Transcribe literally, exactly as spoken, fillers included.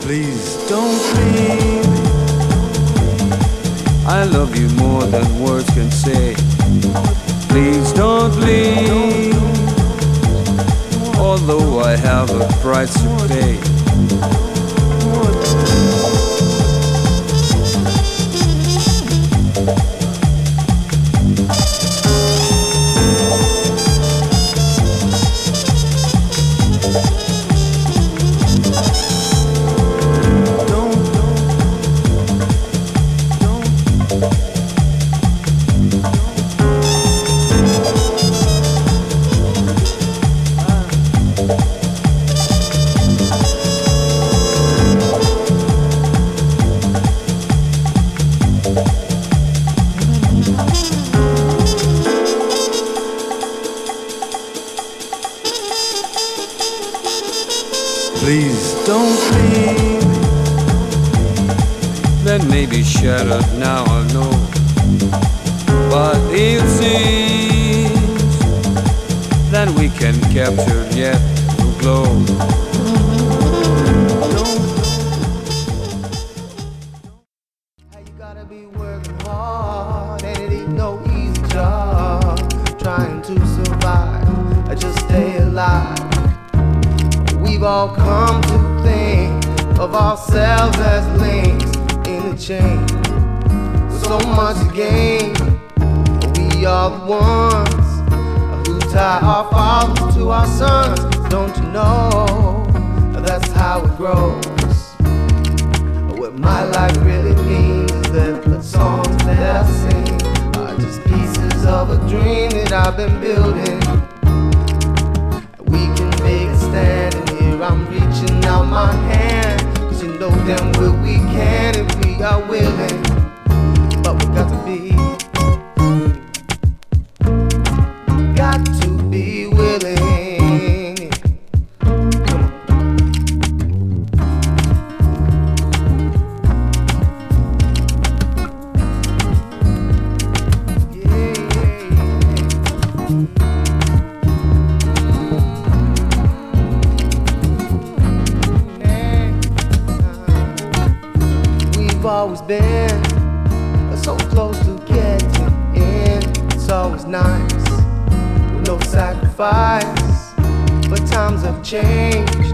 Please don't leave. I love you more than words can say. Please don't leave. Although I have a price to pay. Please don't leave. That may be shattered now, I know, but it seems that we can capture yet to glow. How you gotta be working hard, and it ain't no easy job. Trying to survive, I just stay alive. We've all come to think of ourselves as links in a chain with so much to gain. We are the ones who tie our fathers to our sons. Don't you know that's how it grows? What my life really means is that the songs that I sing are just pieces of a dream that I've been building. We can make a stand, and here I'm reaching out my hand, 'cause you know damn well we can if we are willing. But we got to be, got to be willing. Come on. Yeah, yeah, yeah. We've always been so close to getting in. It's always nice with no sacrifice, but times have changed.